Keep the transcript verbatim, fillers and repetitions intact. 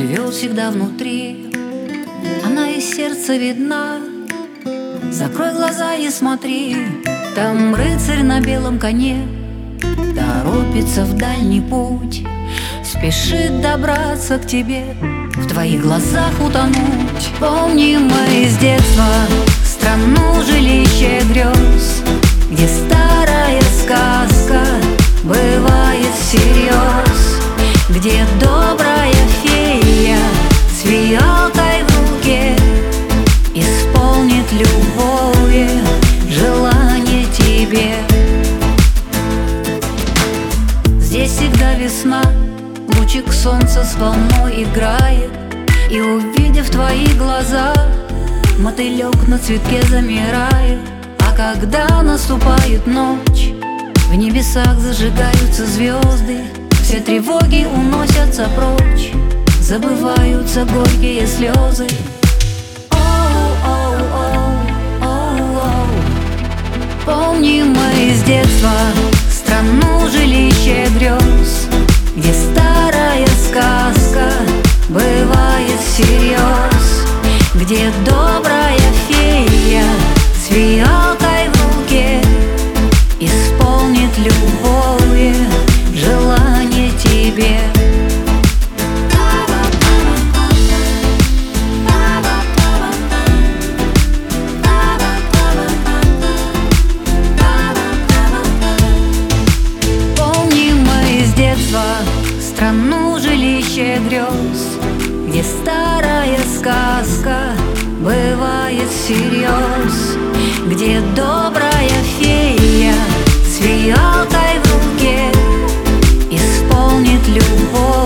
живет всегда внутри. Она из сердца видна. Закрой глаза и смотри, там рыцарь на белом коне торопится в дальний путь, спешит добраться к тебе, в твоих глазах утонуть. Помни мы из детства страну жилище грез, где старая сказка бывает всерьез, где добрая фея с фиалкой в руке исполнит любовью желание тебе. Здесь всегда весна, лучик солнца с волной играет, и увидев твои глаза, мотылек на цветке замирает. А когда наступает ночь, в небесах зажигаются звезды, все тревоги уносятся прочь, забываются горькие слезы. Помни мы из детства страну жилище грез, где старая сказка бывает всерьез, где добрая фея с фиалкой в руке исполнит любовью желание тебе. Страну жилище грез, где старая сказка бывает всерьез, где добрая фея с фиалкой в руке исполнит любовь